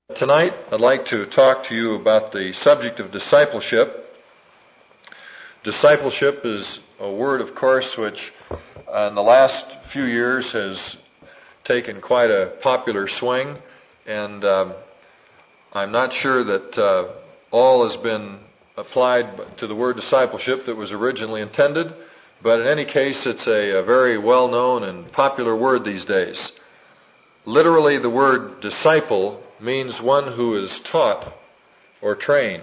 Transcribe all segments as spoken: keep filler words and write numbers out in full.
Tonight, I'd like to talk to you about the subject of discipleship. Discipleship is a word, of course, which uh, in the last few years has taken quite a popular swing, and um, I'm not sure that uh, all has been applied to the word discipleship that was originally intended, but in any case, it's a, a very well-known and popular word these days. Literally, the word disciple means one who is taught or trained.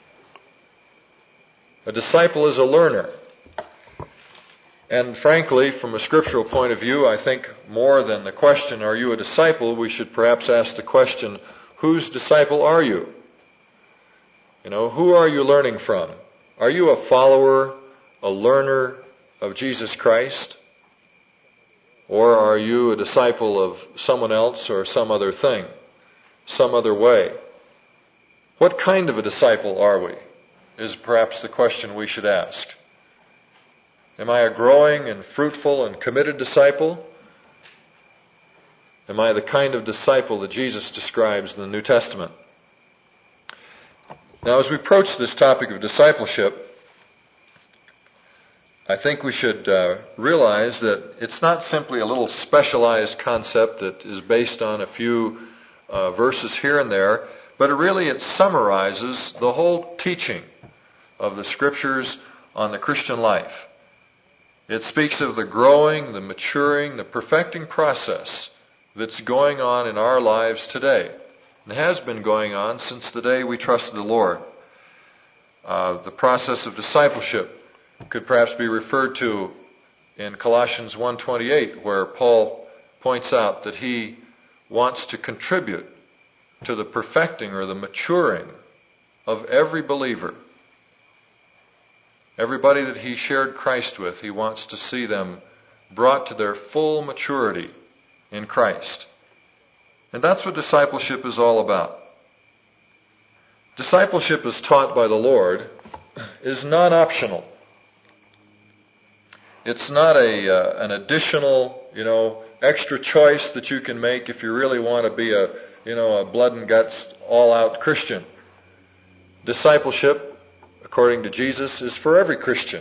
A disciple is a learner. And frankly, from a scriptural point of view, I think more than the question, are you a disciple, we should perhaps ask the question, whose disciple are you? You know, who are you learning from? Are you a follower, a learner of Jesus Christ? Or are you a disciple of someone else or some other thing? Some other way? What kind of a disciple are we? Is perhaps the question we should ask. Am I a growing and fruitful and committed disciple? Am I the kind of disciple that Jesus describes in the New Testament? Now, as we approach this topic of discipleship, I think we should uh, realize that it's not simply a little specialized concept that is based on a few Uh, verses here and there, but it really it summarizes the whole teaching of the Scriptures on the Christian life. It speaks of the growing, the maturing, the perfecting process that's going on in our lives today, and has been going on since the day we trusted the Lord. Uh, the process of discipleship could perhaps be referred to in Colossians one twenty-eight, where Paul points out that he wants to contribute to the perfecting or the maturing of every believer. Everybody that he shared Christ with, he wants to see them brought to their full maturity in Christ. And that's what discipleship is all about. Discipleship as taught by the Lord is not optional. It's not a uh, an additional, you know, extra choice that you can make if you really want to be a, you know, a blood and guts, all-out Christian. Discipleship, according to Jesus, is for every Christian.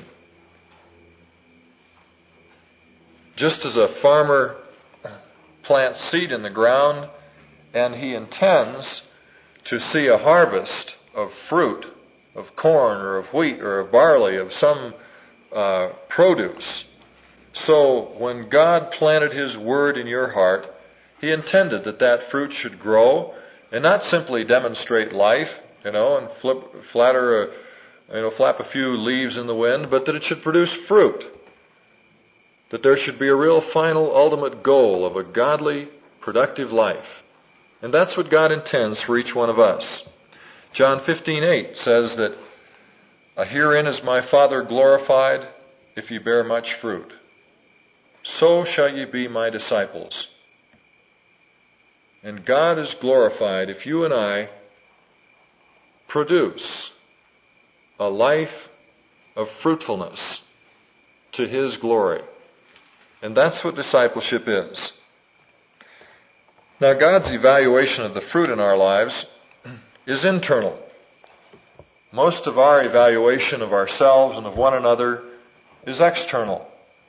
Just as a farmer plants seed in the ground and he intends to see a harvest of fruit, of corn or of wheat or of barley, of some uh, produce, so when God planted His Word in your heart, He intended that that fruit should grow and not simply demonstrate life, you know, and flip, flatter, a, you know, flap a few leaves in the wind, but that it should produce fruit. That there should be a real final ultimate goal of a godly, productive life. And that's what God intends for each one of us. John fifteen eight says that, "Herein is my Father glorified, if ye bear much fruit. So shall ye be my disciples." And God is glorified if you and I produce a life of fruitfulness to His glory. And that's what discipleship is. Now, God's evaluation of the fruit in our lives is internal. Most of our evaluation of ourselves and of one another is external.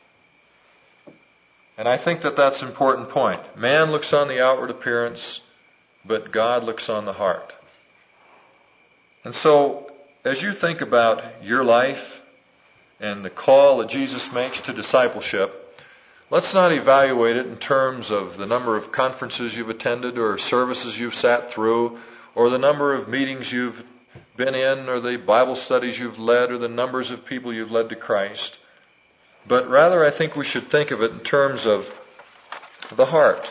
And I think that that's an important point. Man looks on the outward appearance, but God looks on the heart. And so, as you think about your life and the call that Jesus makes to discipleship, let's not evaluate it in terms of the number of conferences you've attended or services you've sat through or the number of meetings you've been in or the Bible studies you've led or the numbers of people you've led to Christ. But rather, I think we should think of it in terms of the heart.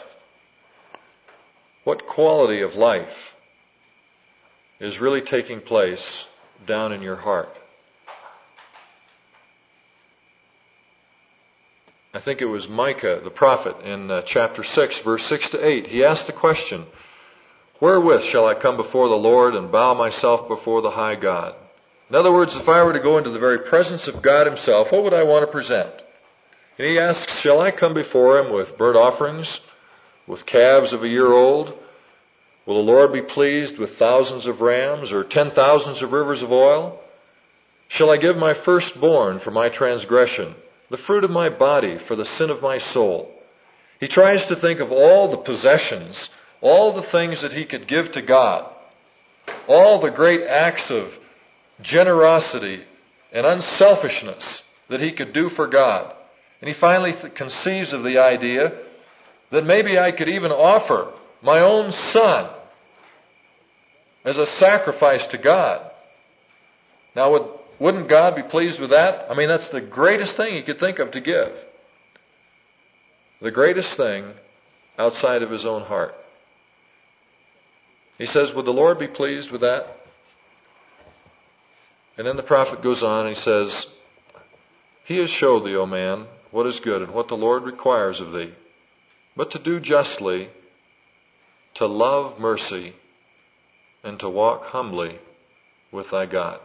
What quality of life is really taking place down in your heart? I think it was Micah, the prophet, in uh, chapter six, verse six to eight. He asked the question, "Wherewith shall I come before the Lord and bow myself before the high God?" In other words, if I were to go into the very presence of God Himself, what would I want to present? And he asks, shall I come before Him with burnt offerings, with calves of a year old? Will the Lord be pleased with thousands of rams or ten thousands of rivers of oil? Shall I give my firstborn for my transgression, the fruit of my body for the sin of my soul? He tries to think of all the possessions, all the things that he could give to God, all the great acts of generosity and unselfishness that he could do for God. And he finally th- conceives of the idea that maybe I could even offer my own son as a sacrifice to God. Now, would, wouldn't God be pleased with that? I mean, that's the greatest thing he could think of to give. The greatest thing outside of his own heart. He says, would the Lord be pleased with that? And then the prophet goes on and he says, He has showed thee, O man, what is good and what the Lord requires of thee, but to do justly, to love mercy, and to walk humbly with thy God.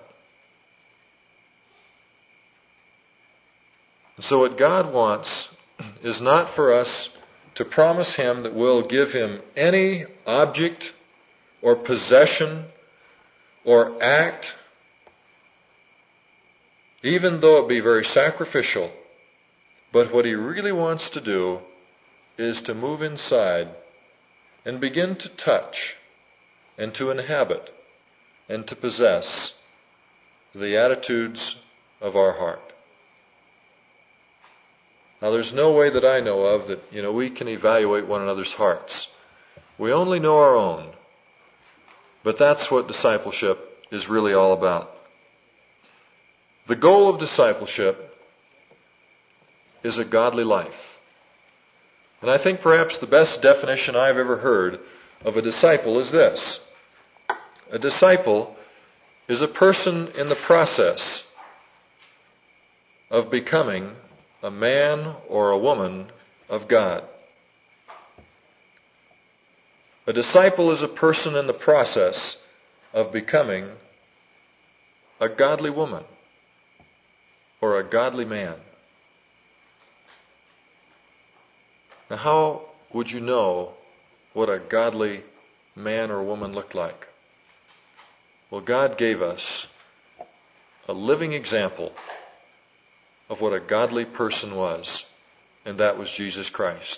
And so what God wants is not for us to promise Him that we'll give Him any object or possession or act, even though it be very sacrificial. But what He really wants to do is to move inside and begin to touch and to inhabit and to possess the attitudes of our heart. Now, there's no way that I know of that, you know, we can evaluate one another's hearts. We only know our own. But that's what discipleship is really all about. The goal of discipleship is a godly life. And I think perhaps the best definition I've ever heard of a disciple is this. A disciple is a person in the process of becoming a man or a woman of God. A disciple is a person in the process of becoming a godly woman or a godly man. Now, how would you know what a godly man or woman looked like? Well, God gave us a living example of what a godly person was, and that was Jesus Christ.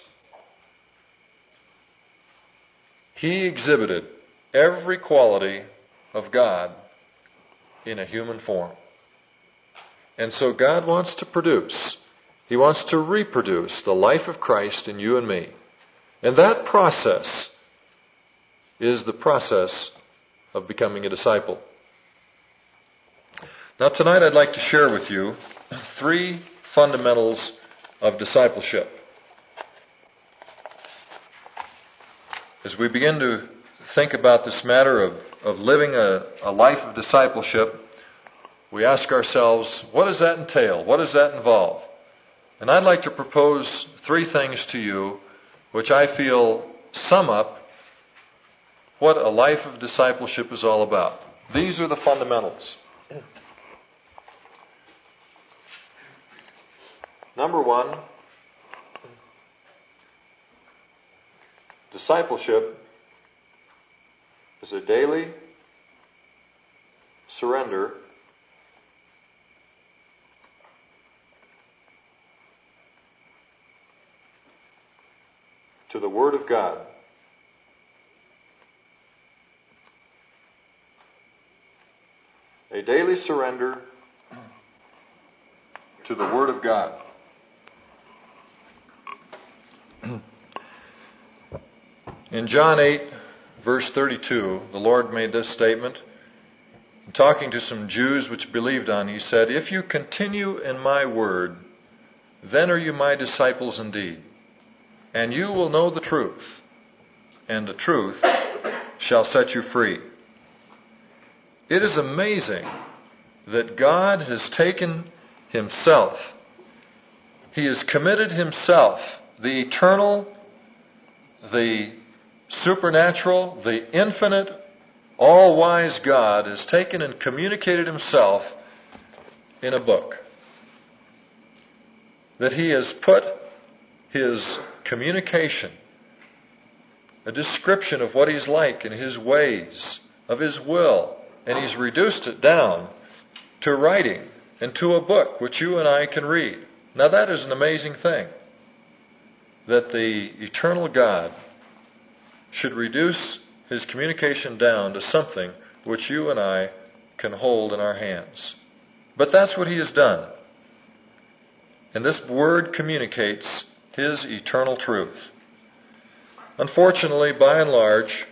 He exhibited every quality of God in a human form. And so God wants to produce, He wants to reproduce the life of Christ in you and me. And that process is the process of becoming a disciple. Now tonight I'd like to share with you three fundamentals of discipleship. As we begin to think about this matter of, of living a, a life of discipleship, we ask ourselves, what does that entail? What does that involve? And I'd like to propose three things to you which I feel sum up what a life of discipleship is all about. These are the fundamentals. Number one, discipleship is a daily surrender to the Word of God. A daily surrender to the Word of God. In John eight, verse thirty-two, the Lord made this statement. Talking to some Jews which believed on, He said, "If you continue in my word, then are you my disciples indeed. And you will know the truth, and the truth shall set you free." It is amazing that God has taken Himself. He has committed Himself, the eternal, the supernatural, the infinite, all-wise God has taken and communicated Himself in a book. That He has put His communication a description of what He's like and His ways, of His will, and He's reduced it down to writing and to a book which you and I can read. Now that is an amazing thing, that the eternal God should reduce His communication down to something which you and I can hold in our hands. But that's what He has done. And this Word communicates His eternal truth. Unfortunately, by and large,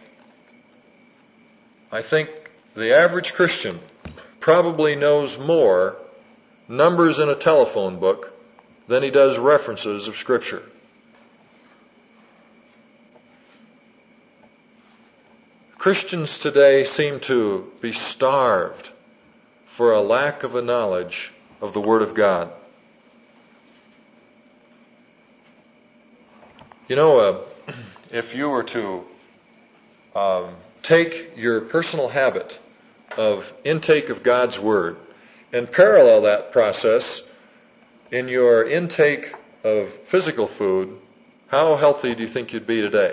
I think the average Christian probably knows more numbers in a telephone book than he does references of Scripture. Christians today seem to be starved for a lack of a knowledge of the Word of God. You know, uh, if you were to um, take your personal habit of intake of God's Word and parallel that process in your intake of physical food, how healthy do you think you'd be today?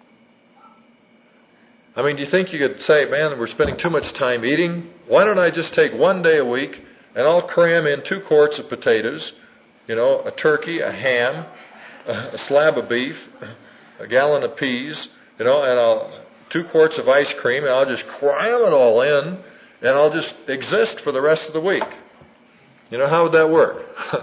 I mean, do you think you could say, man, we're spending too much time eating? Why don't I just take one day a week and I'll cram in two quarts of potatoes, you know, a turkey, a ham, a slab of beef, a gallon of peas, you know, and I'll two quarts of ice cream, and I'll just cram it all in, and I'll just exist for the rest of the week. You know, how would that work?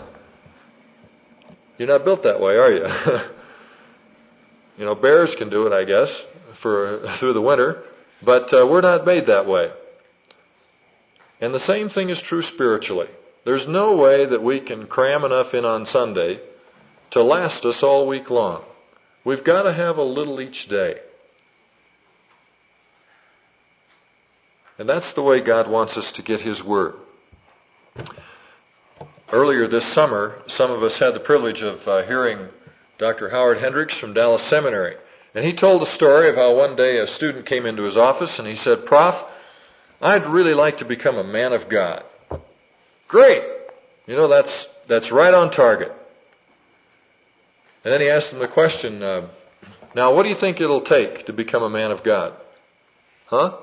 You're not built that way, are you? You know, bears can do it, I guess, for through the winter, but uh, we're not made that way. And the same thing is true spiritually. There's no way that we can cram enough in on Sunday to last us all week long. We've got to have a little each day. And that's the way God wants us to get His Word. Earlier this summer, some of us had the privilege of uh, hearing Doctor Howard Hendricks from Dallas Seminary. And he told a story of how one day a student came into his office and he said, Prof, I'd really like to become a man of God. Great! You know, that's that's right on target. And then he asked him the question, uh, now what do you think it'll take to become a man of God? Huh?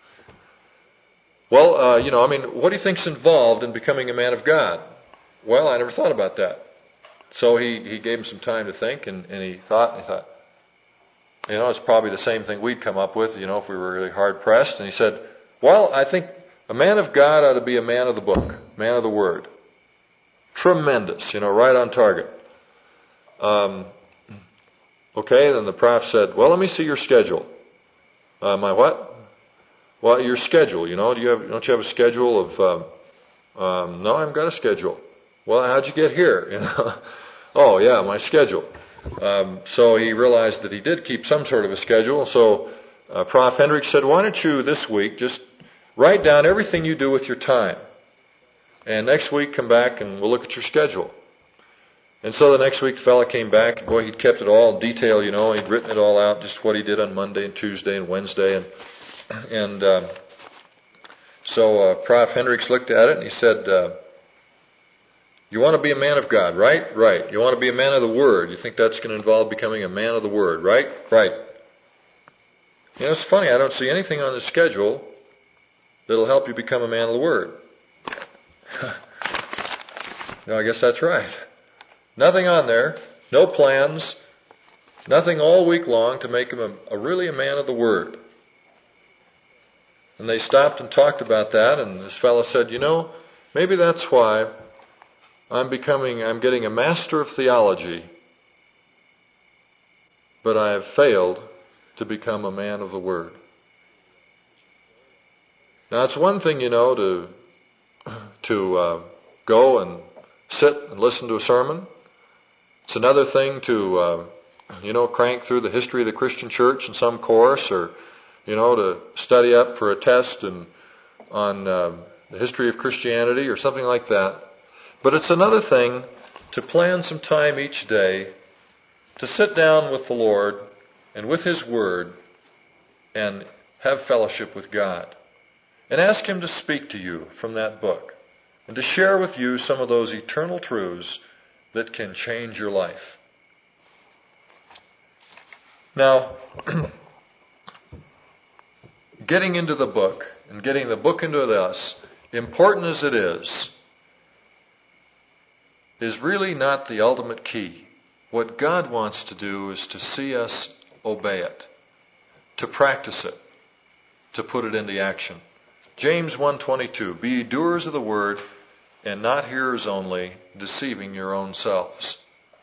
Well, uh, you know, I mean, what do you think's involved in becoming a man of God? Well, I never thought about that. So he, he gave him some time to think, and, and he thought, and he thought, you know, it's probably the same thing we'd come up with, you know, if we were really hard pressed. And he said, well, I think a man of God ought to be a man of the book, man of the Word. Tremendous, you know, right on target. Um, okay, then the prof said, well, let me see your schedule. Uh, my what? Well, your schedule, you know, do you have, don't you have a schedule of, um, um, no, I haven't got a schedule. Well, how'd you get here? You know, oh yeah, my schedule. Um, so he realized that he did keep some sort of a schedule. So uh, Prof Hendricks said, why don't you this week just write down everything you do with your time. And next week come back and we'll look at your schedule. And so the next week the fellow came back, and boy, he'd kept it all in detail, you know, he'd written it all out, just what he did on Monday and Tuesday and Wednesday. And and uh, so uh, Prof Hendricks looked at it and he said, uh, you want to be a man of God, right? Right. You want to be a man of the Word. You think that's going to involve becoming a man of the Word, right? Right. You know, it's funny, I don't see anything on the schedule that'll help you become a man of the Word. No, I guess that's right. Nothing on there, no plans, nothing all week long to make him a, a really a man of the Word. And they stopped and talked about that, and this fellow said, you know, maybe that's why I'm becoming, I'm getting a master of theology, but I have failed to become a man of the Word. Now, it's one thing, you know, to to uh, go and sit and listen to a sermon. It's another thing to, uh, you know, crank through the history of the Christian church in some course, or, you know, to study up for a test and on uh, the history of Christianity or something like that. But it's another thing to plan some time each day to sit down with the Lord and with His Word and have fellowship with God. And ask Him to speak to you from that book and to share with you some of those eternal truths that can change your life. Now, getting into the book and getting the book into us, important as it is, is really not the ultimate key. What God wants to do is to see us obey it, to practice it, to put it into action. James one twenty-two, be ye doers of the word and not hearers only, deceiving your own selves.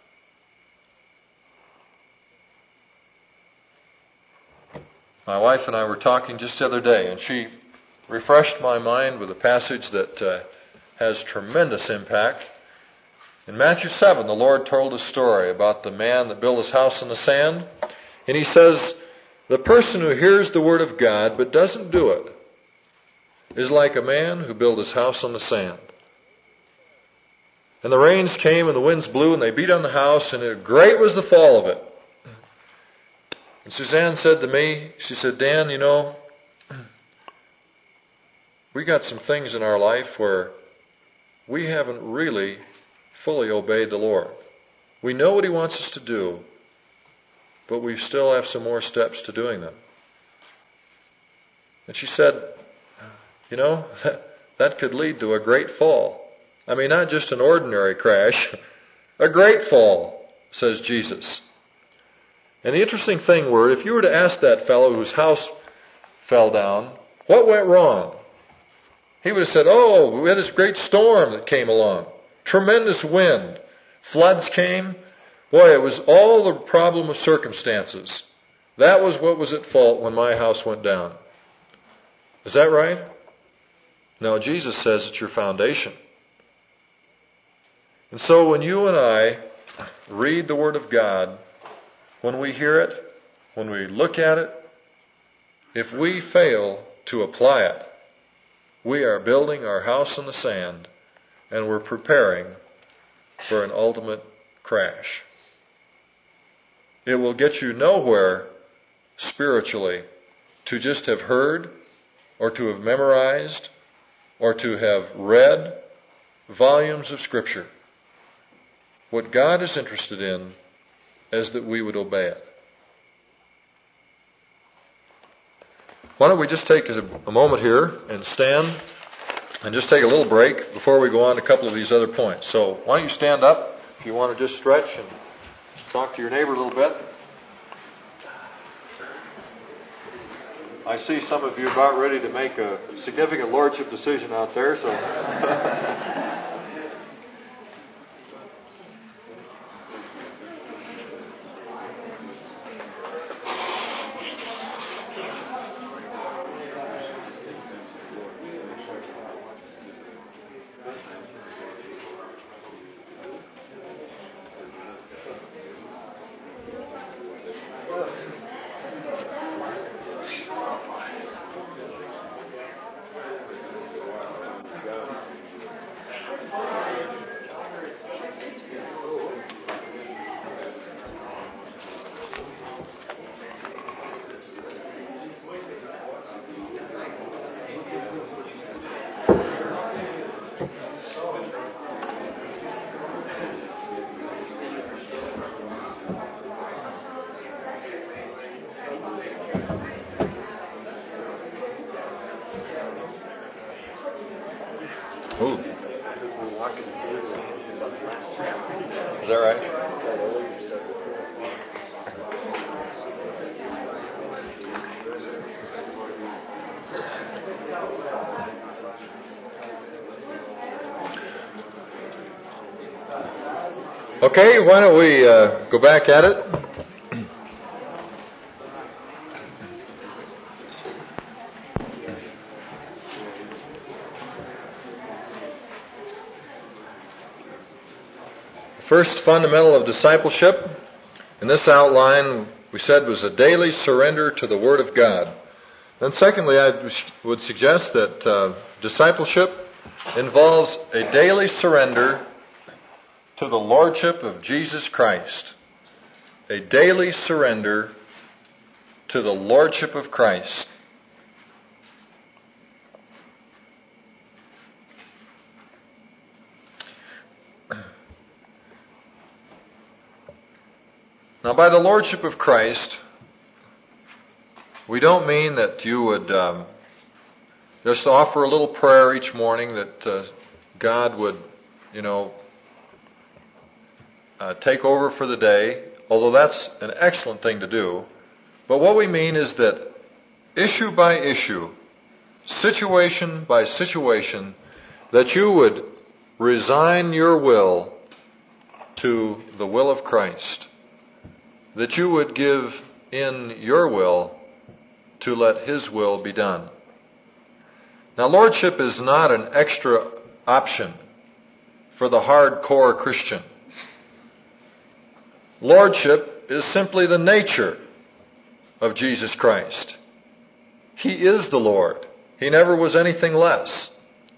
My wife and I were talking just the other day, and she refreshed my mind with a passage that uh, has tremendous impact. In Matthew seven, the Lord told a story about the man that built his house in the sand. And he says, the person who hears the word of God but doesn't do it is like a man who built his house on the sand. And the rains came and the winds blew and they beat on the house, and it, great was the fall of it. And Suzanne said to me, she said, Dan, you know, we got some things in our life where we haven't really fully obeyed the Lord. We know what He wants us to do, but we still have some more steps to doing them. And she said, you know, that, that could lead to a great fall. I mean, not just an ordinary crash, a great fall, says Jesus. And the interesting thing were, if you were to ask that fellow whose house fell down, what went wrong? He would have said, oh, we had this great storm that came along. Tremendous wind. Floods came. Boy, it was all the problem of circumstances. That was what was at fault when my house went down. Is that right? No, Jesus says it's your foundation. And so when you and I read the Word of God, when we hear it, when we look at it, if we fail to apply it, we are building our house in the sand, and we're preparing for an ultimate crash. It will get you nowhere spiritually to just have heard or to have memorized or to have read volumes of Scripture. What God is interested in is that we would obey it. Why don't we just take a, a moment here and stand and just take a little break before we go on to a couple of these other points. So why don't you stand up if you want to just stretch and talk to your neighbor a little bit. I see some of you about ready to make a significant lordship decision out there, so Ooh. Is that right? Okay, why don't we uh, go back at it? First fundamental of discipleship in this outline we said was a daily surrender to the Word of God. Then secondly, I would suggest that uh, discipleship involves a daily surrender to the Lordship of Jesus Christ. A daily surrender to the Lordship of Christ. Now, by the Lordship of Christ, we don't mean that you would um, just offer a little prayer each morning that uh, God would, you know, uh, take over for the day, although that's an excellent thing to do. But what we mean is that issue by issue, situation by situation, that you would resign your will to the will of Christ, that you would give in your will to let His will be done. Now, lordship is not an extra option for the hardcore Christian. Lordship is simply the nature of Jesus Christ. He is the Lord. He never was anything less.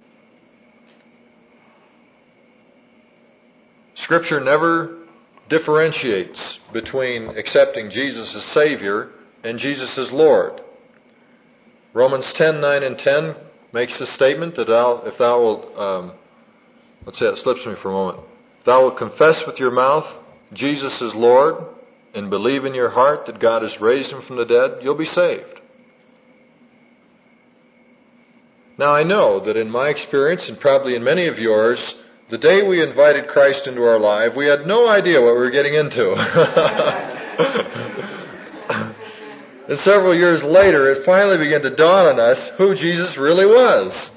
Scripture never differentiates between accepting Jesus as Savior and Jesus as Lord. Romans ten, nine and ten makes the statement that thou, if thou wilt, um, let's say it slips me for a moment. If thou wilt confess with your mouth Jesus is Lord and believe in your heart that God has raised Him from the dead, you'll be saved. Now I know that in my experience, and probably in many of yours, the day we invited Christ into our life, we had no idea what we were getting into. And several years later, it finally began to dawn on us who Jesus really was.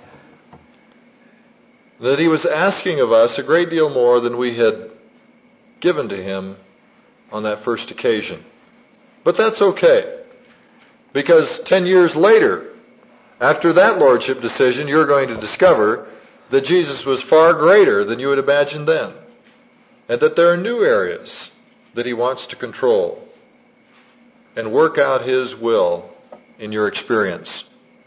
That He was asking of us a great deal more than we had given to Him on that first occasion. But that's okay. Because ten years later, after that lordship decision, you're going to discover that Jesus was far greater than you had imagined then. And that there are new areas that He wants to control and work out His will in your experience.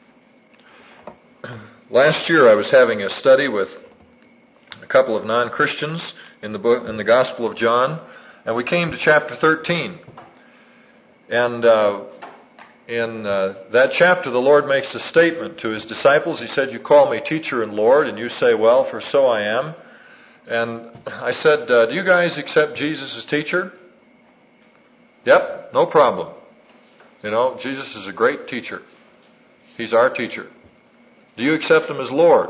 Last year I was having a study with a couple of non-Christians in the book, in the Gospel of John, and we came to chapter thirteen. And uh, in uh, that chapter, the Lord makes a statement to His disciples. He said, "You call me teacher and Lord, and you say, well, for so I am." And I said, uh, "Do you guys accept Jesus as teacher?" "Yep, no problem. You know, Jesus is a great teacher. He's our teacher." "Do you accept Him as Lord?"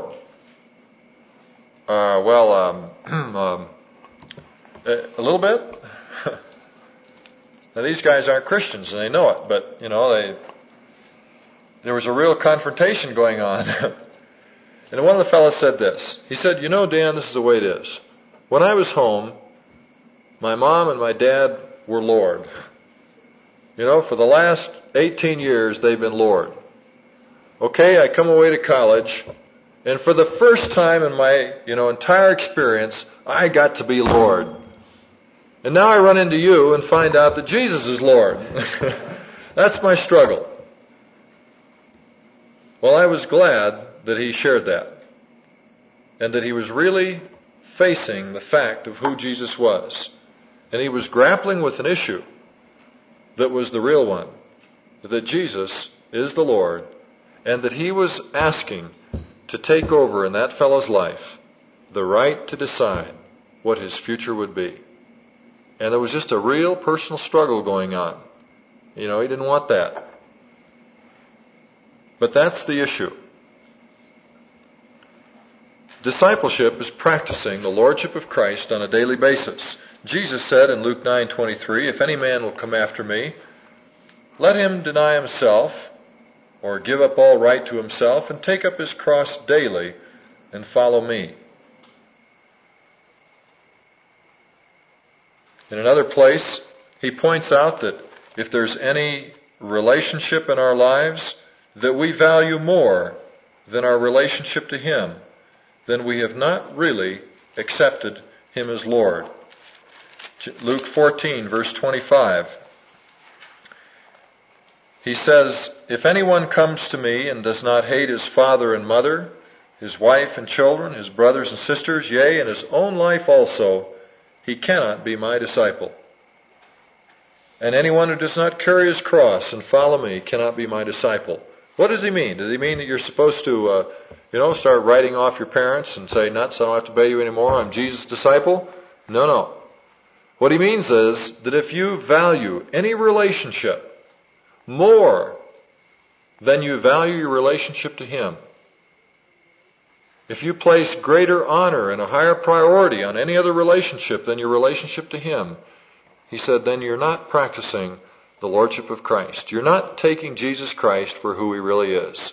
Uh, well, um, um, a little bit. Now, these guys aren't Christians, and they know it, but, you know, they there was a real confrontation going on. And one of the fellows said this. He said, "You know, Dan, this is the way it is. When I was home, my mom and my dad were Lord. You know, for the last eighteen years, they've been Lord. Okay, I come away to college, and for the first time in my, you know, entire experience, I got to be Lord. And now I run into you and find out that Jesus is Lord." That's my struggle. Well, I was glad that he shared that, and that he was really facing the fact of who Jesus was. And he was grappling with an issue that was the real one, that Jesus is the Lord, and that he was asking to take over in that fellow's life the right to decide what his future would be. And there was just a real personal struggle going on. You know, he didn't want that. But that's the issue. Discipleship is practicing the lordship of Christ on a daily basis. Jesus said in Luke nine twenty-three, "If any man will come after me, let him deny himself, or give up all right to himself, and take up his cross daily and follow me." In another place, he points out that if there's any relationship in our lives that we value more than our relationship to him, then we have not really accepted him as Lord. Luke fourteen, verse twenty-five. He says, "If anyone comes to me and does not hate his father and mother, his wife and children, his brothers and sisters, yea, and his own life also, he cannot be my disciple. And anyone who does not carry his cross and follow me cannot be my disciple." What does he mean? Does he mean that you're supposed to, uh, you know, start writing off your parents and say, "Nuts, I don't have to obey you anymore, I'm Jesus' disciple"? No, no. What he means is that if you value any relationship more then you value your relationship to Him. If you place greater honor and a higher priority on any other relationship than your relationship to Him, he said, then you're not practicing the Lordship of Christ. You're not taking Jesus Christ for who He really is.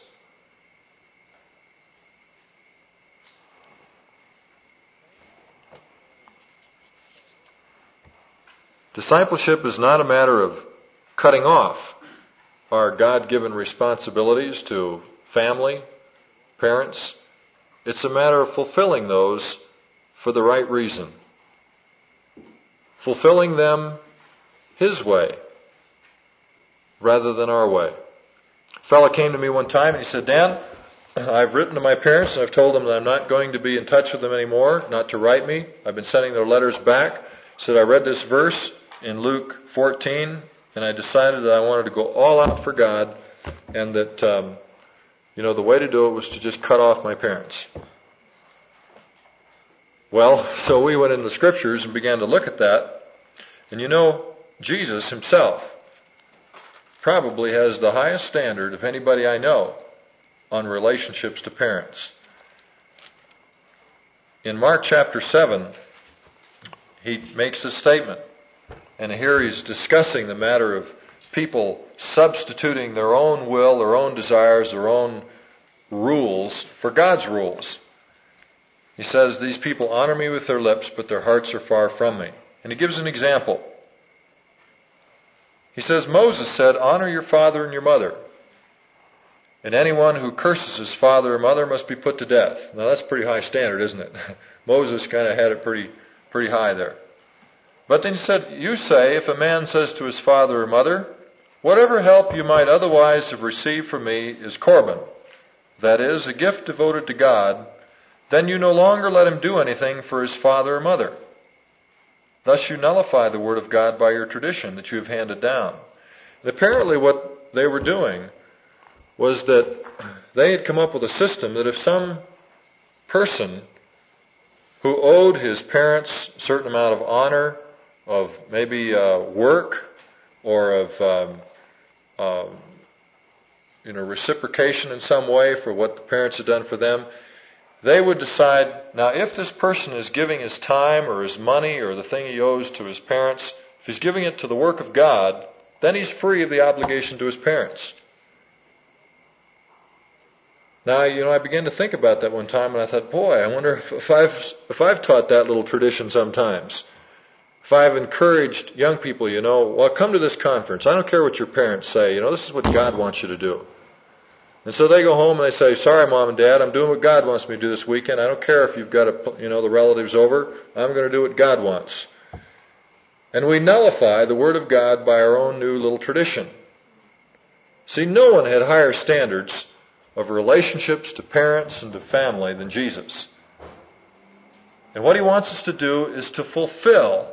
Discipleship is not a matter of cutting off our God-given responsibilities to family, parents. It's a matter of fulfilling those for the right reason. Fulfilling them His way rather than our way. A fellow came to me one time and he said, Dan, I've written to my parents and I've told them that I'm not going to be in touch with them anymore, not to write me. I've been sending their letters back. He said, I read this verse in Luke fourteen and I decided that I wanted to go all out for God and that, um, you know, the way to do it was to just cut off my parents. Well, so we went into the Scriptures and began to look at that. And you know, Jesus Himself probably has the highest standard of anybody I know on relationships to parents. In Mark chapter seven, He makes a statement. And here He's discussing the matter of people substituting their own will, their own desires, their own rules for God's rules. He says, these people honor me with their lips, but their hearts are far from me. And He gives an example. He says, Moses said, honor your father and your mother. And anyone who curses his father or mother must be put to death. Now that's a pretty high standard, isn't it? Moses kind of had it pretty, pretty high there. But then He said, you say, if a man says to his father or mother, whatever help you might otherwise have received from me is Corban, that is, a gift devoted to God, then you no longer let him do anything for his father or mother. Thus you nullify the word of God by your tradition that you have handed down. And apparently what they were doing was that they had come up with a system that if some person who owed his parents a certain amount of honor, of maybe uh, work, or of um, um, you know reciprocation in some way for what the parents had done for them, they would decide, now if this person is giving his time or his money or the thing he owes to his parents, if he's giving it to the work of God, then he's free of the obligation to his parents. Now, you know, I began to think about that one time and I thought, boy, I wonder if, if I've if I've taught that little tradition sometimes. If I've encouraged young people, you know, well, come to this conference. I don't care what your parents say. You know, this is what God wants you to do. And so they go home and they say, sorry, Mom and Dad, I'm doing what God wants me to do this weekend. I don't care if you've got, a, you know, the relatives over. I'm going to do what God wants. And we nullify the Word of God by our own new little tradition. See, no one had higher standards of relationships to parents and to family than Jesus. And what He wants us to do is to fulfill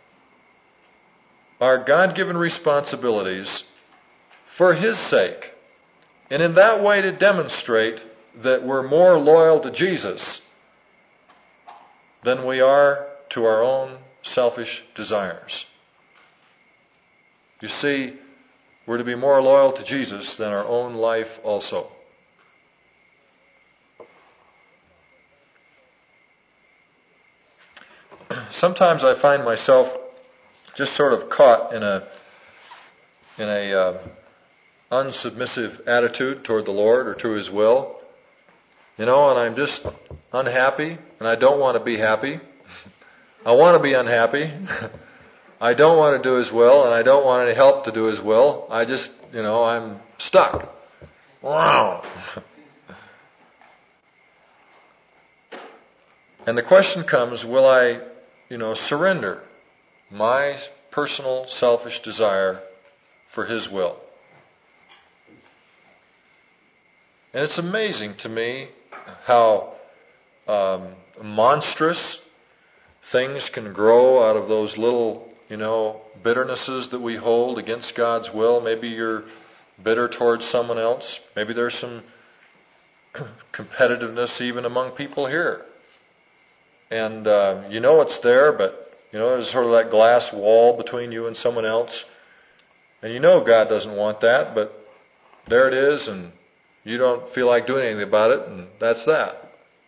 our God-given responsibilities for His sake. And in that way to demonstrate that we're more loyal to Jesus than we are to our own selfish desires. You see, we're to be more loyal to Jesus than our own life also. Sometimes I find myself just sort of caught in a in a uh, unsubmissive attitude toward the Lord or to His will. You know, and I'm just unhappy, and I don't want to be happy. I want to be unhappy. I don't want to do His will, and I don't want any help to do His will. I just, you know, I'm stuck. Wow. And the question comes, will I, you know, surrender my personal selfish desire for His will? And it's amazing to me how um, monstrous things can grow out of those little, you know, bitternesses that we hold against God's will. Maybe you're bitter towards someone else. Maybe there's some competitiveness even among people here. And uh, you know it's there, but, you know, there's sort of that glass wall between you and someone else. And you know God doesn't want that, but there it is, and you don't feel like doing anything about it, and that's that.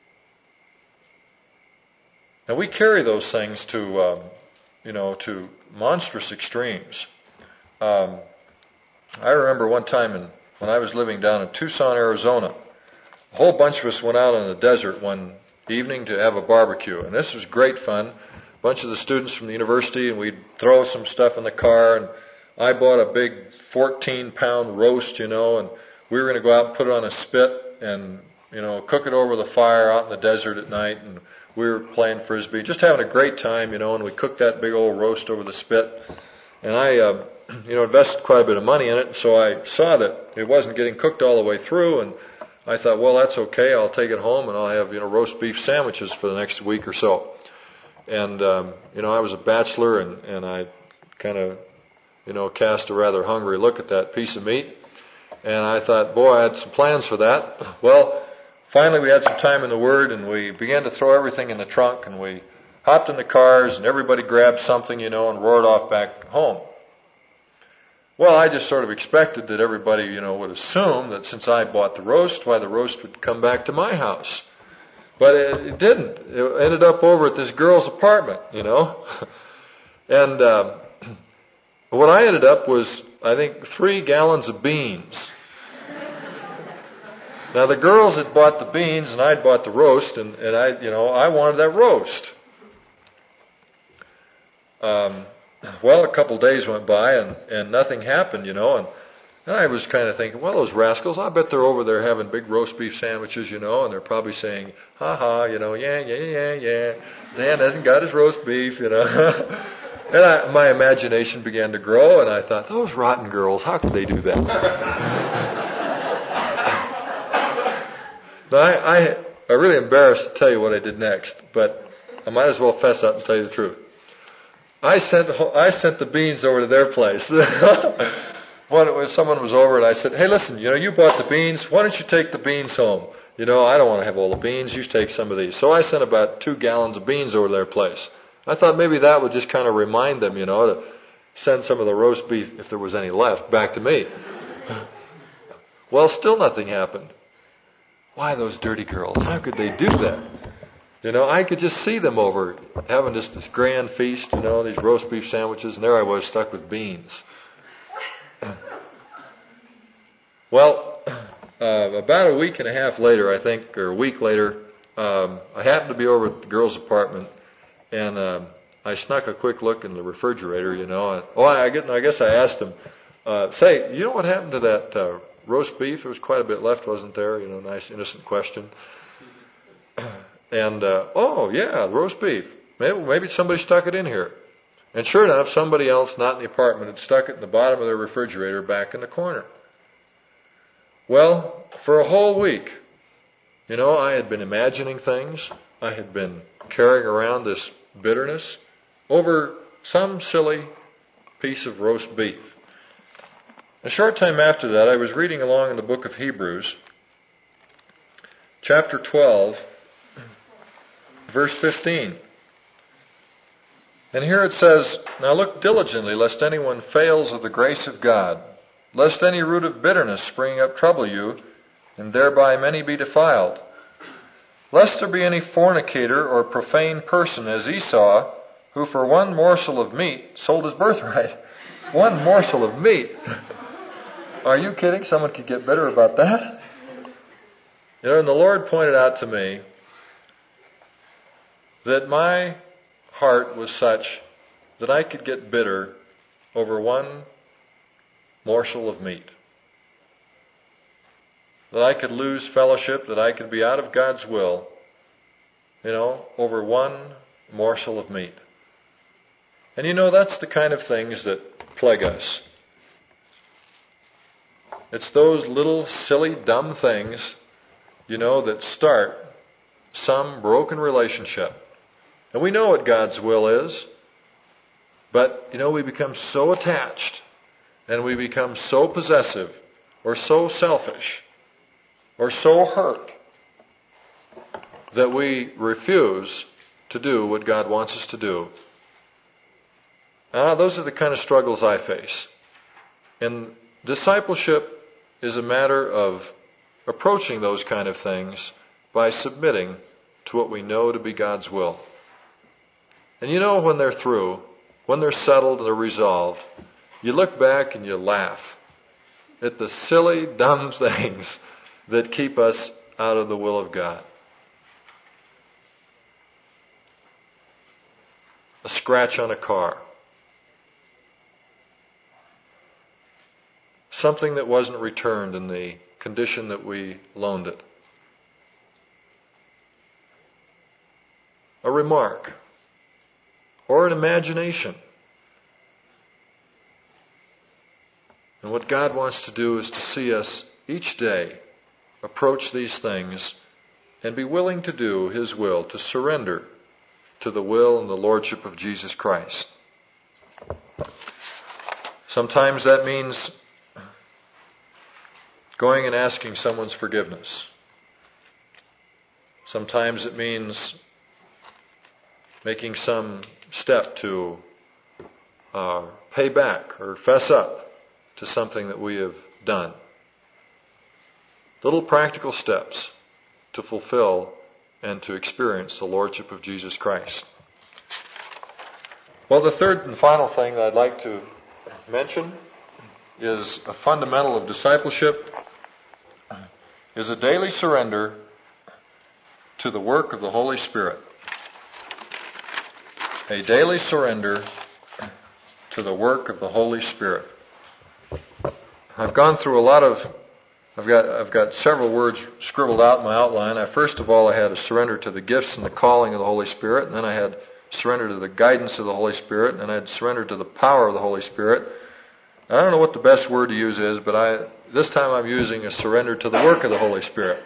And we carry those things to, um, you know, to monstrous extremes. Um, I remember one time in, when I was living down in Tucson, Arizona, a whole bunch of us went out in the desert one evening to have a barbecue, and this was great fun. A bunch of the students from the university, and we'd throw some stuff in the car, and I bought a big fourteen pound roast, you know, and we were going to go out and put it on a spit and, you know, cook it over the fire out in the desert at night, and we were playing Frisbee, just having a great time, you know, and we cooked that big old roast over the spit. And I, uh, you know, invested quite a bit of money in it, so I saw that it wasn't getting cooked all the way through, and I thought, well, that's okay. I'll take it home, and I'll have, you know, roast beef sandwiches for the next week or so. And, um, you know, I was a bachelor, and, and I kind of, you know, cast a rather hungry look at that piece of meat. And I thought, boy, I had some plans for that. Well, finally, we had some time in the Word, and we began to throw everything in the trunk, and we hopped in the cars, and everybody grabbed something, you know, and roared off back home. Well, I just sort of expected that everybody, you know, would assume that since I bought the roast, why the roast would come back to my house. But it, it didn't. It ended up over at this girl's apartment, you know. And uh, what I ended up was, I think, three gallons of beans. Now, the girls had bought the beans, and I'd bought the roast, and, and I, you know, I wanted that roast. Um, well, a couple of days went by, and, and nothing happened, you know, and, and I was kind of thinking, well, those rascals, I bet they're over there having big roast beef sandwiches, you know, and they're probably saying, ha ha, you know, yeah, yeah, yeah, yeah, Dan hasn't got his roast beef, you know. And I, my imagination began to grow, and I thought, those rotten girls, how could they do that? Now, I, I, I'm really embarrassed to tell you what I did next, but I might as well fess up and tell you the truth. I sent I sent the beans over to their place. When it was, someone was over, and I said, hey, listen, you know, you bought the beans. Why don't you take the beans home? You know, I don't want to have all the beans. You take some of these. So I sent about two gallons of beans over to their place. I thought maybe that would just kind of remind them, you know, to send some of the roast beef, if there was any left, back to me. Well, still nothing happened. Why, those dirty girls, how could they do that? You know, I could just see them over having just this grand feast, you know, these roast beef sandwiches, and there I was stuck with beans. Well, uh, about a week and a half later, I think, or a week later, um, I happened to be over at the girl's apartment, and um, I snuck a quick look in the refrigerator, you know. And, oh, I, guess, I guess I asked him, uh, say, you know what happened to that uh, roast beef? There was quite a bit left, wasn't there? You know, nice, innocent question. And, uh, oh, yeah, the roast beef. Maybe, maybe somebody stuck it in here. And sure enough, somebody else not in the apartment had stuck it in the bottom of their refrigerator back in the corner. Well, for a whole week, you know, I had been imagining things. I had been carrying around this bitterness over some silly piece of roast beef. A short time after that, I was reading along in the book of Hebrews, chapter twelve, verse fifteen. And here it says, now look diligently, lest anyone fails of the grace of God, lest any root of bitterness springing up trouble you, and thereby many be defiled. Lest there be any fornicator or profane person as Esau, who for one morsel of meat sold his birthright. One morsel of meat. Are you kidding? Someone could get bitter about that? You know, and the Lord pointed out to me that my heart was such that I could get bitter over one morsel of meat. That I could lose fellowship, that I could be out of God's will, you know, over one morsel of meat. And you know, that's the kind of things that plague us. It's those little silly, dumb things, you know, that start some broken relationship. And we know what God's will is, but, you know, we become so attached, and we become so possessive, or so selfish, or so hurt, that we refuse to do what God wants us to do. Ah, those are the kind of struggles I face. And discipleship is a matter of approaching those kind of things by submitting to what we know to be God's will. And you know, when they're through, when they're settled and they're resolved, you look back and you laugh at the silly, dumb things that keep us out of the will of God. A scratch on a car. Something that wasn't returned in the condition that we loaned it. A remark. Or an imagination. And what God wants to do is to see us each day approach these things and be willing to do His will, to surrender to the will and the lordship of Jesus Christ. Sometimes that means going and asking someone's forgiveness. Sometimes it means making some step to uh, pay back or fess up to something that we have done. Little practical steps to fulfill and to experience the lordship of Jesus Christ. Well, the third and final thing that I'd like to mention is a fundamental of discipleship, is a daily surrender to the work of the Holy Spirit. A daily surrender to the work of the Holy Spirit. I've gone through a lot of, I've got, I've got several words scribbled out in my outline. I, first of all, I had a surrender to the gifts and the calling of the Holy Spirit, and then I had surrender to the guidance of the Holy Spirit, and I had surrender to the power of the Holy Spirit. I don't know what the best word to use is, but I, this time I'm using a surrender to the work of the Holy Spirit.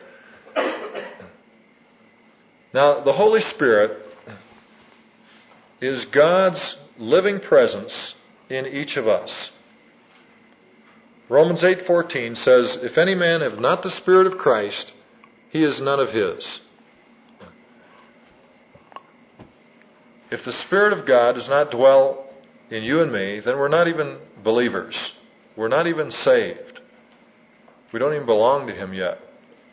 Now, the Holy Spirit is God's living presence in each of us. Romans eight fourteen says, if any man have not the Spirit of Christ, he is none of his. If the Spirit of God does not dwell in you and me, then we're not even believers. We're not even saved. We don't even belong to Him yet.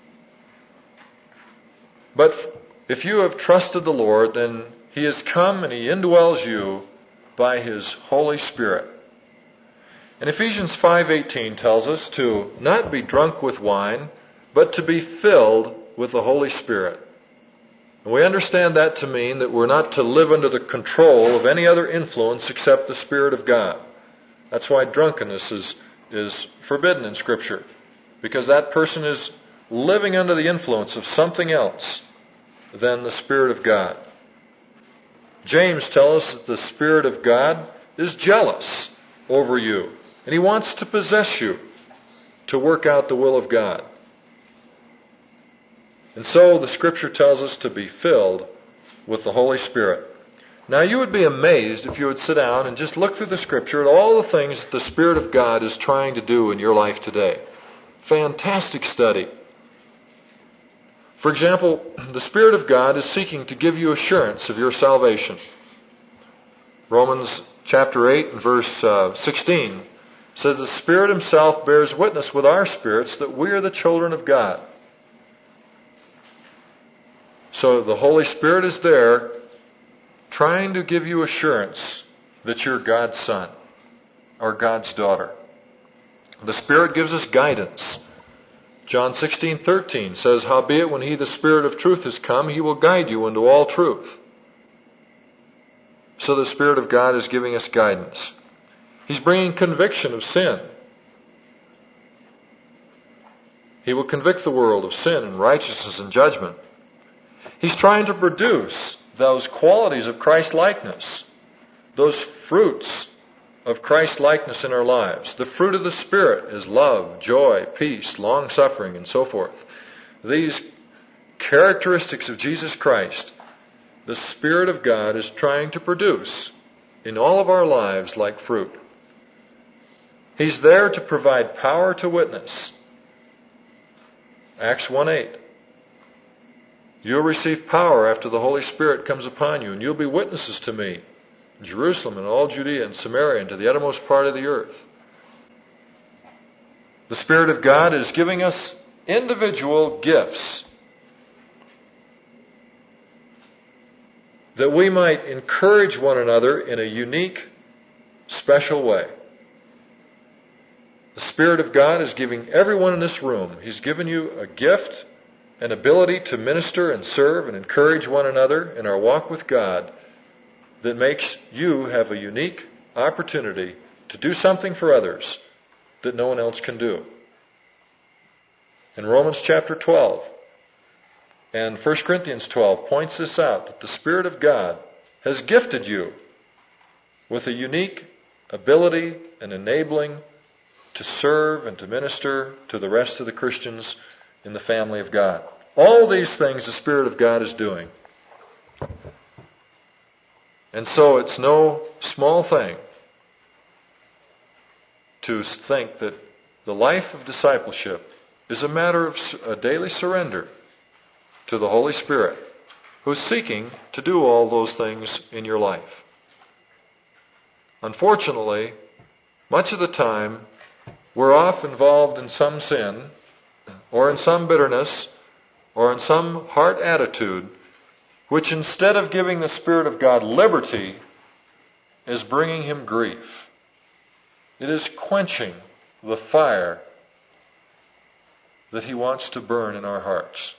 But if you have trusted the Lord, then He has come and He indwells you by His Holy Spirit. And Ephesians five eighteen tells us to not be drunk with wine, but to be filled with the Holy Spirit. And we understand that to mean that we're not to live under the control of any other influence except the Spirit of God. That's why drunkenness is, is forbidden in Scripture, because that person is living under the influence of something else than the Spirit of God. James tells us that the Spirit of God is jealous over you, and He wants to possess you to work out the will of God. And so the Scripture tells us to be filled with the Holy Spirit. Now you would be amazed if you would sit down and just look through the Scripture at all the things that the Spirit of God is trying to do in your life today. Fantastic study. For example, the Spirit of God is seeking to give you assurance of your salvation. Romans chapter eight and verse uh, sixteen says, the Spirit Himself bears witness with our spirits that we are the children of God. So the Holy Spirit is there trying to give you assurance that you're God's son or God's daughter. The Spirit gives us guidance. John sixteen thirteen says, howbeit when He, the Spirit of truth, is come, He will guide you into all truth. So the Spirit of God is giving us guidance. He's bringing conviction of sin. He will convict the world of sin and righteousness and judgment. He's trying to produce those qualities of Christ-likeness, those fruits of Christ-likeness in our lives. The fruit of the Spirit is love, joy, peace, long-suffering, and so forth. These characteristics of Jesus Christ, the Spirit of God is trying to produce in all of our lives like fruit. He's there to provide power to witness. Acts one eight. You'll receive power after the Holy Spirit comes upon you, and you'll be witnesses to me in Jerusalem and all Judea and Samaria and to the uttermost part of the earth. The Spirit of God is giving us individual gifts that we might encourage one another in a unique, special way. The Spirit of God is giving everyone in this room, He's given you a gift, an ability to minister and serve and encourage one another in our walk with God that makes you have a unique opportunity to do something for others that no one else can do. In Romans chapter twelve and First Corinthians twelve points this out, that the Spirit of God has gifted you with a unique ability and enabling to serve and to minister to the rest of the Christians in the family of God. All these things the Spirit of God is doing. And so it's no small thing to think that the life of discipleship is a matter of a daily surrender to the Holy Spirit, who's seeking to do all those things in your life. Unfortunately, much of the time, we're off involved in some sin, or in some bitterness, or in some heart attitude, which instead of giving the Spirit of God liberty, is bringing Him grief. It is quenching the fire that He wants to burn in our hearts.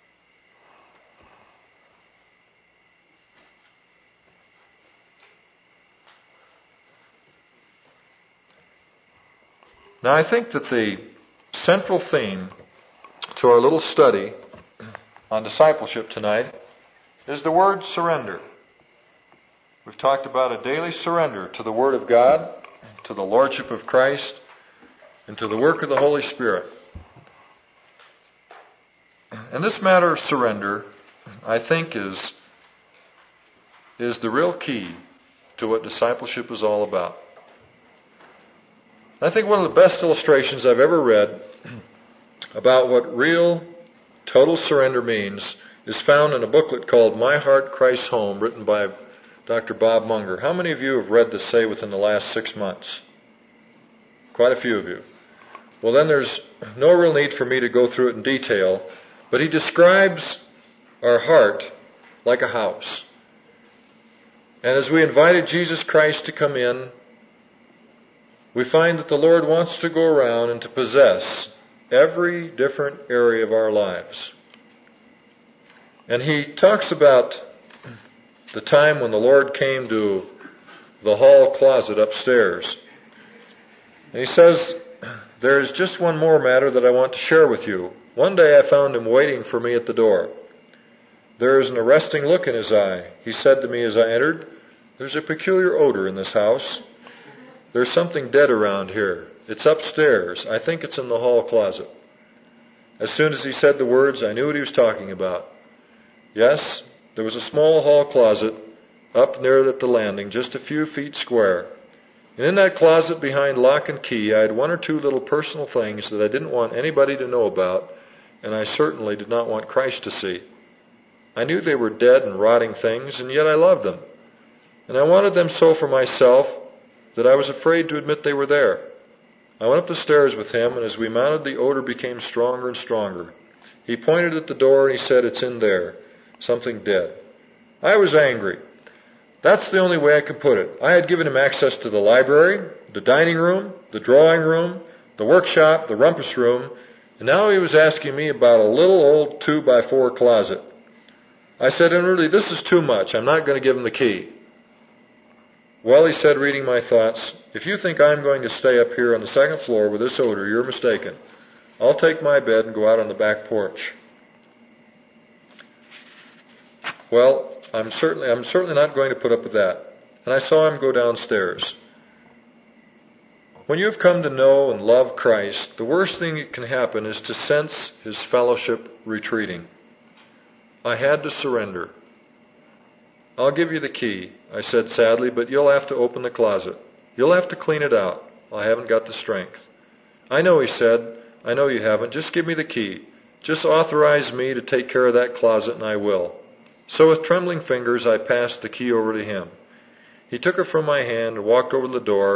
Now, I think that the central theme to our little study on discipleship tonight is the word surrender. We've talked about a daily surrender to the Word of God, to the Lordship of Christ, and to the work of the Holy Spirit. And this matter of surrender, I think, is, is the real key to what discipleship is all about. I think one of the best illustrations I've ever read about what real, total surrender means is found in a booklet called My Heart, Christ's Home, written by Doctor Bob Munger. How many of you have read this, say, within the last six months? Quite a few of you. Well, then there's no real need for me to go through it in detail, but he describes our heart like a house. And as we invited Jesus Christ to come in, we find that the Lord wants to go around and to possess every different area of our lives. And he talks about the time when the Lord came to the hall closet upstairs. And he says, there is just one more matter that I want to share with you. One day I found him waiting for me at the door. There is an arresting look in his eye. He said to me as I entered, there's a peculiar odor in this house. There's something dead around here. It's upstairs. I think it's in the hall closet. As soon as he said the words, I knew what he was talking about. Yes, there was a small hall closet up near at the landing, just a few feet square. And in that closet behind lock and key, I had one or two little personal things that I didn't want anybody to know about, and I certainly did not want Christ to see. I knew they were dead and rotting things, and yet I loved them. And I wanted them so for myself that I was afraid to admit they were there. I went up the stairs with him, and as we mounted, the odor became stronger and stronger. He pointed at the door and he said, it's in there. Something dead. I was angry. That's the only way I could put it. I had given him access to the library, the dining room, the drawing room, the workshop, the rumpus room, and now he was asking me about a little old two by four closet. I said, inwardly, this is too much. I'm not going to give him the key. Well, he said, reading my thoughts, if you think I'm going to stay up here on the second floor with this odor, you're mistaken. I'll take my bed and go out on the back porch. Well, I'm certainly, I'm certainly not going to put up with that. And I saw him go downstairs. When you have come to know and love Christ, the worst thing that can happen is to sense His fellowship retreating. I had to surrender. I'll give you the key, I said sadly, but you'll have to open the closet. You'll have to clean it out. I haven't got the strength. I know, he said. I know you haven't. Just give me the key. Just authorize me to take care of that closet and I will. So with trembling fingers, I passed the key over to him. He took it from my hand and walked over to the door,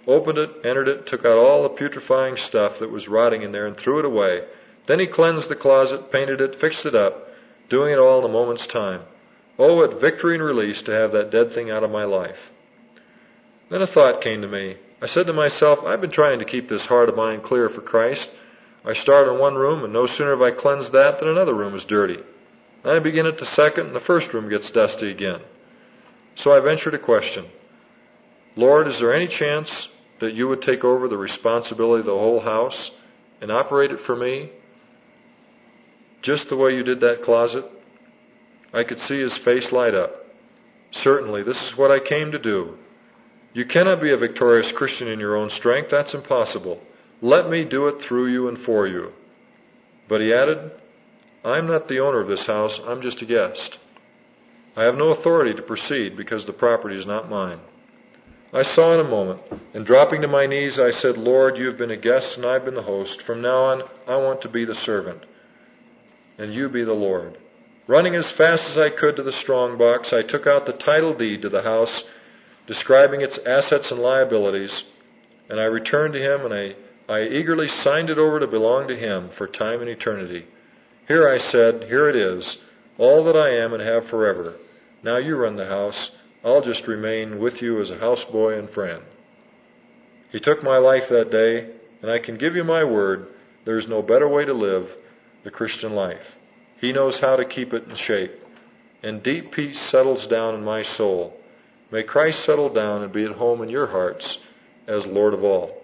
opened it, entered it, took out all the putrefying stuff that was rotting in there and threw it away. Then he cleansed the closet, painted it, fixed it up, doing it all in a moment's time. Oh, what victory and release to have that dead thing out of my life. Then a thought came to me. I said to myself, I've been trying to keep this heart of mine clear for Christ. I start in one room, and no sooner have I cleansed that than another room is dirty. Then I begin at the second, and the first room gets dusty again. So I ventured a question. Lord, is there any chance that you would take over the responsibility of the whole house and operate it for me, just the way you did that closet? I could see his face light up. Certainly, this is what I came to do. You cannot be a victorious Christian in your own strength. That's impossible. Let me do it through you and for you. But he added, I'm not the owner of this house. I'm just a guest. I have no authority to proceed because the property is not mine. I saw in a moment, and dropping to my knees, I said, Lord, you have been a guest and I've been the host. From now on, I want to be the servant, and you be the Lord. Running as fast as I could to the strong box, I took out the title deed to the house, describing its assets and liabilities, and I returned to him, and I, I eagerly signed it over to belong to him for time and eternity. Here, I said, here it is, all that I am and have forever. Now you run the house. I'll just remain with you as a houseboy and friend. He took my life that day, and I can give you my word, there's no better way to live the Christian life. He knows how to keep it in shape, and deep peace settles down in my soul. May Christ settle down and be at home in your hearts as Lord of all.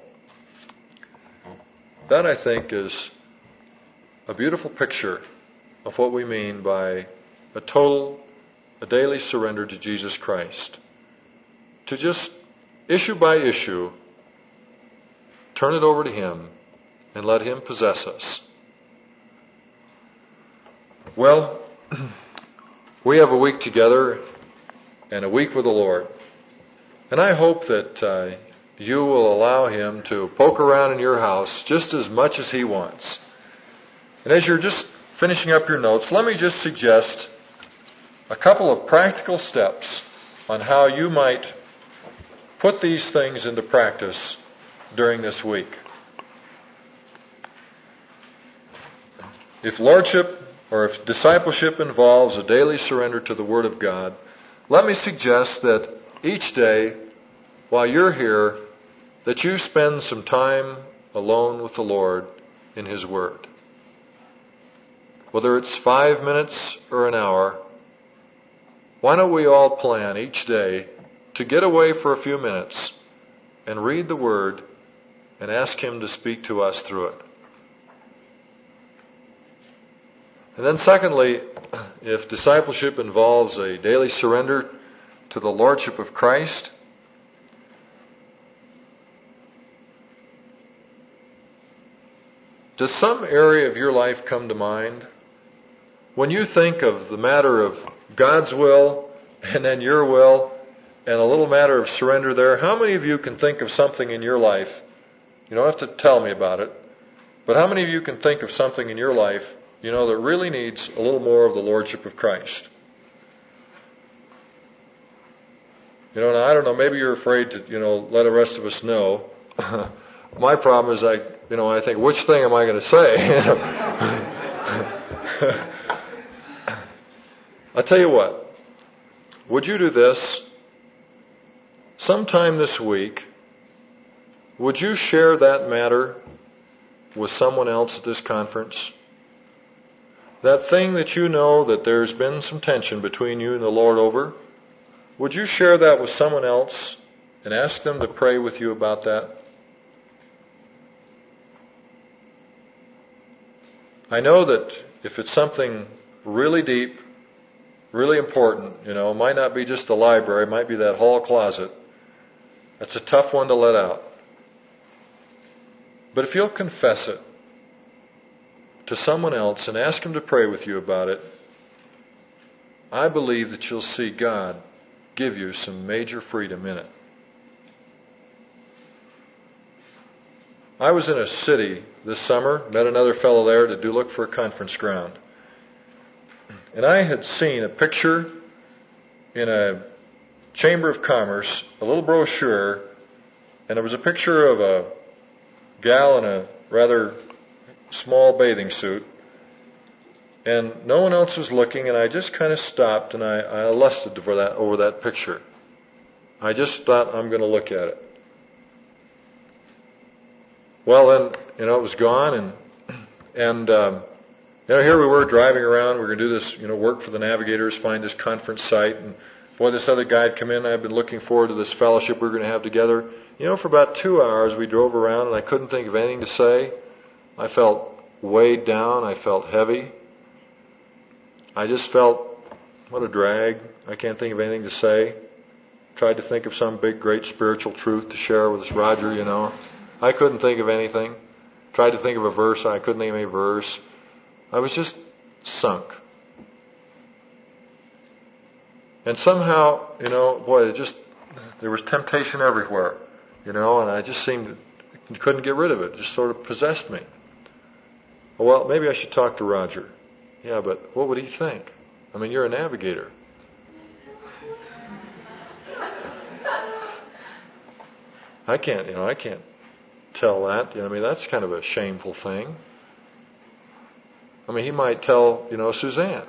That, I think, is a beautiful picture of what we mean by a total, a daily surrender to Jesus Christ. To just, issue by issue, turn it over to Him and let Him possess us. Well, we have a week together and a week with the Lord. And I hope that uh, you will allow Him to poke around in your house just as much as He wants. And as you're just finishing up your notes, let me just suggest a couple of practical steps on how you might put these things into practice during this week. If lordship or if discipleship involves a daily surrender to the Word of God, let me suggest that each day, while you're here, that you spend some time alone with the Lord in His Word. Whether it's five minutes or an hour, why don't we all plan each day to get away for a few minutes and read the Word and ask Him to speak to us through it. And then secondly, if discipleship involves a daily surrender to the Lordship of Christ, does some area of your life come to mind? When you think of the matter of God's will and then your will and a little matter of surrender there, how many of you can think of something in your life? You don't have to tell me about it, but how many of you can think of something in your life, you know, that really needs a little more of the Lordship of Christ? You know, and I don't know, maybe you're afraid to, you know, let the rest of us know. My problem is I, you know, I think, which thing am I going to say? I'll tell you what. Would you do this? Sometime this week, would you share that matter with someone else at this conference? That thing that you know that there's been some tension between you and the Lord over, would you share that with someone else and ask them to pray with you about that? I know that if it's something really deep, really important, you know, it might not be just the library, it might be that hall closet. That's a tough one to let out. But if you'll confess it to someone else and ask him to pray with you about it, I believe that you'll see God give you some major freedom in it. I was in a city this summer, met another fellow there to do look for a conference ground. And I had seen a picture in a Chamber of Commerce, a little brochure, And there was a picture of a gal in a rather small bathing suit, and no one else was looking, and I just kind of stopped and I, I lusted for that over that picture. I just thought, I'm going to look at it. Well, then, you know, it was gone, and and um, you know, here we were driving around. We were going to do this, you know, work for the Navigators, find this conference site, and boy, this other guy had come in. I've been looking forward to this fellowship we were going to have together. You know, for about two hours we drove around, and I couldn't think of anything to say. I felt weighed down. I felt heavy. I just felt, what a drag. I can't think of anything to say. Tried to think of some big, great spiritual truth to share with this Roger, you know. I couldn't think of anything. Tried to think of a verse. I couldn't think of any verse. I was just sunk. And somehow, you know, boy, it just, there was temptation everywhere, you know, and I just seemed, couldn't get rid of it. It just sort of possessed me. Well, maybe I should talk to Roger. Yeah, but what would he think? I mean, you're a navigator. I can't, you know, I can't tell that. You know, I mean, that's kind of a shameful thing. I mean, he might tell, you know, Suzanne.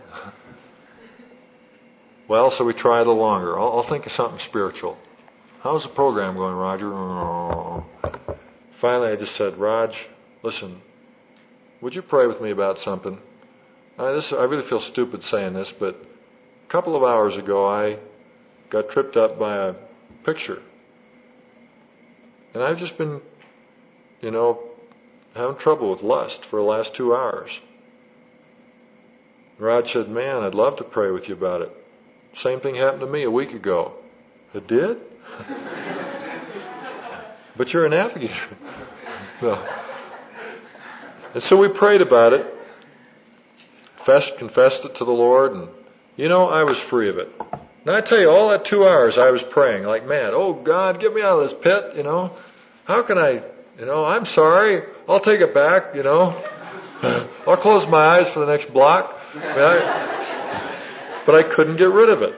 Well, so we try a little longer. I'll, I'll think of something spiritual. How's the program going, Roger? Finally, I just said, Raj, listen, would you pray with me about something? I, this, I really feel stupid saying this, but a couple of hours ago, I got tripped up by a picture. And I've just been, you know, having trouble with lust for the last two hours. Raj said, man, I'd love to pray with you about it. Same thing happened to me a week ago. It did? But you're a navigator. No. And so we prayed about it, confessed, confessed it to the Lord, and, you know, I was free of it. And I tell you, all that two hours I was praying like mad. Oh, God, get me out of this pit, you know. How can I, you know, I'm sorry. I'll take it back, you know. I'll close my eyes for the next block. I mean, I, but I couldn't get rid of it.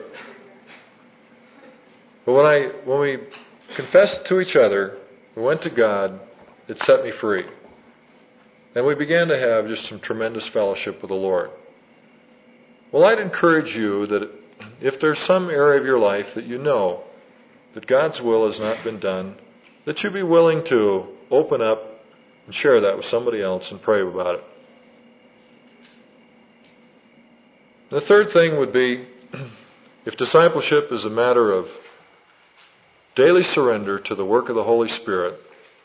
But when I, when we confessed to each other, we went to God, it set me free. And we began to have just some tremendous fellowship with the Lord. Well, I'd encourage you that if there's some area of your life that you know that God's will has not been done, that you be willing to open up and share that with somebody else and pray about it. The third thing would be, if discipleship is a matter of daily surrender to the work of the Holy Spirit,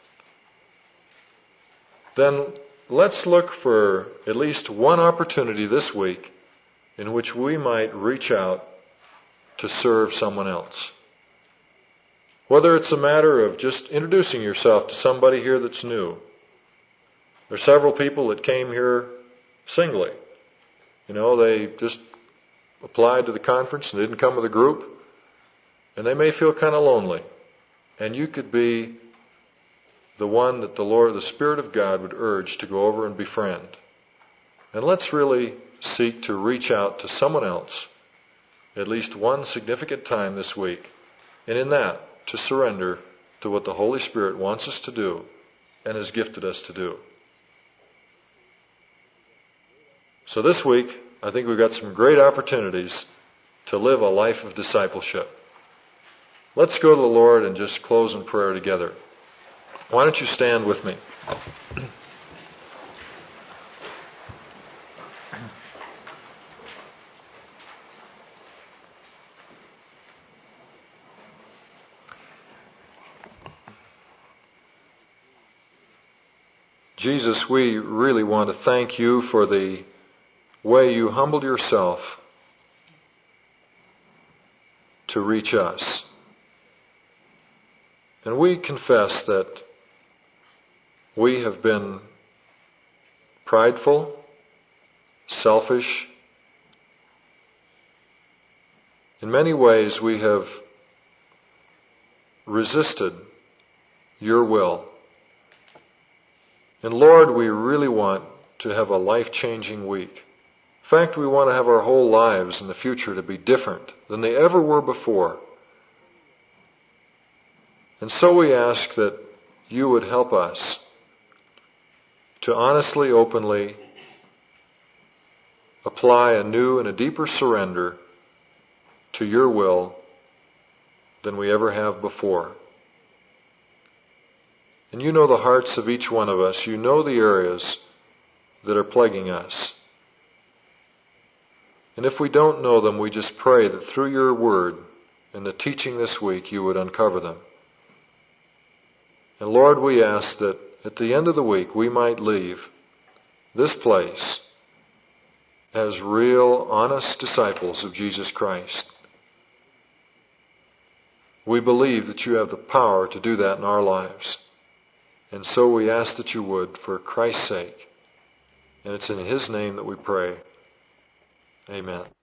then let's look for at least one opportunity this week in which we might reach out to serve someone else. Whether it's a matter of just introducing yourself to somebody here that's new. There's several people that came here singly. You know, they just applied to the conference and didn't come with a group. And they may feel kind of lonely. And you could be the one that the Lord, the Spirit of God would urge to go over and befriend. And let's really seek to reach out to someone else at least one significant time this week. And in that, to surrender to what the Holy Spirit wants us to do and has gifted us to do. So this week, I think we've got some great opportunities to live a life of discipleship. Let's go to the Lord and just close in prayer together. Why don't you stand with me? Jesus, we really want to thank you for the way you humbled yourself to reach us. And we confess that we have been prideful, selfish. In many ways, we have resisted your will. And Lord, we really want to have a life-changing week. In fact, we want to have our whole lives in the future to be different than they ever were before. And so we ask that you would help us to honestly, openly apply a new and a deeper surrender to your will than we ever have before. And you know the hearts of each one of us. You know the areas that are plaguing us. And if we don't know them, we just pray that through your word and the teaching this week, you would uncover them. And Lord, we ask that at the end of the week, we might leave this place as real, honest disciples of Jesus Christ. We believe that you have the power to do that in our lives. And so we ask that you would, for Christ's sake. And it's in His name that we pray. Amen.